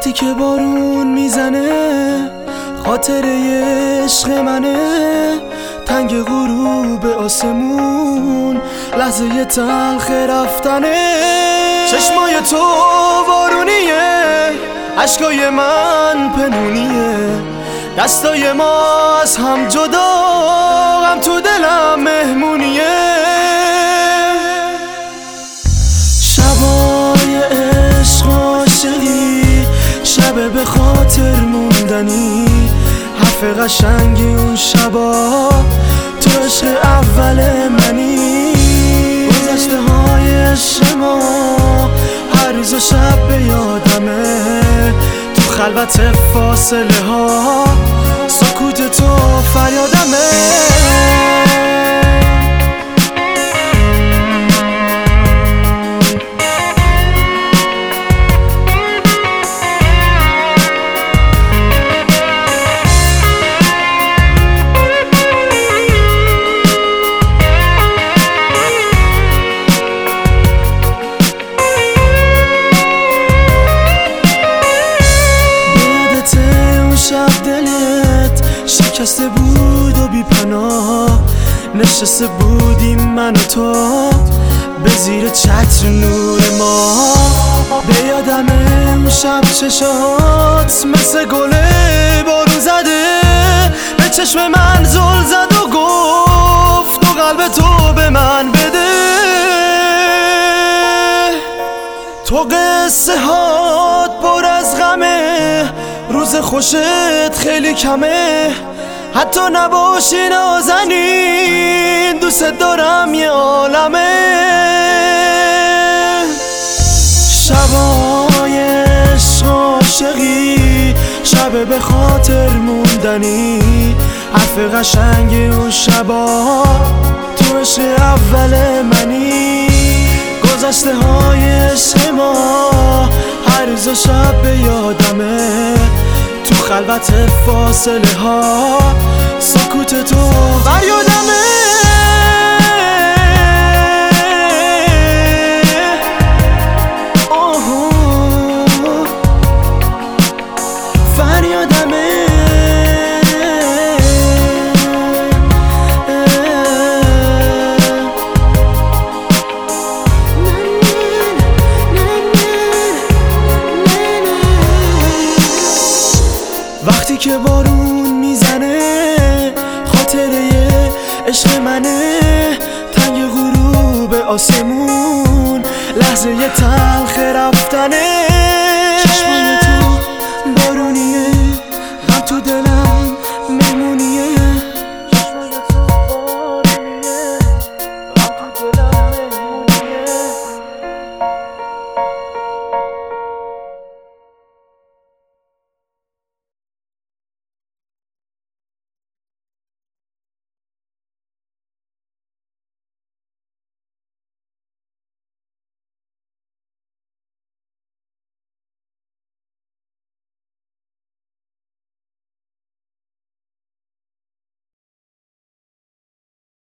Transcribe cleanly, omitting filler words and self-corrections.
وقتی که بارون میزنه خاطره عشق منه، تنگ غروب آسمون لحظه تلخ رفتنه. چشمای تو بارونیه، عشقای من پنونیه، دستای ما از هم جدا، غم تو دلم مهمونیه. شبای عشق عاشقی، شب به خاطر موندنی، حرف قشنگی اون شبا، تو عشق اول منی. گذشته های عشق ما هر روز و شب به یادمه، تو خلوت فاصله ها سکوت تو فریادمه. شب دلت شکسته بود و بی پناه، نشسته بودیم من و تو به زیر چتر نور ما. به یادمه اون شب چشات مثل گله بارون زده، به چشم من زل زد و گفت تو قلب تو به من بده. تو قصه هات پر از غمه، روز خوشت خیلی کمه، حتی نباشی نازنین دوست دارم یه عالمه. شبای عشق عاشقی، شب به خاطر موندنی، حرف قشنگی اون شبا، تو عشق اول منی. گذشته های عشق ما هر روز و شب به یادمه، تو خلوت فاصله ها سکوت تو فریادمه. فریادمه. وقتی که بارون میزنه خاطره عشق منه، تنگ غروب آسمون لحظه تلخ رفتنه.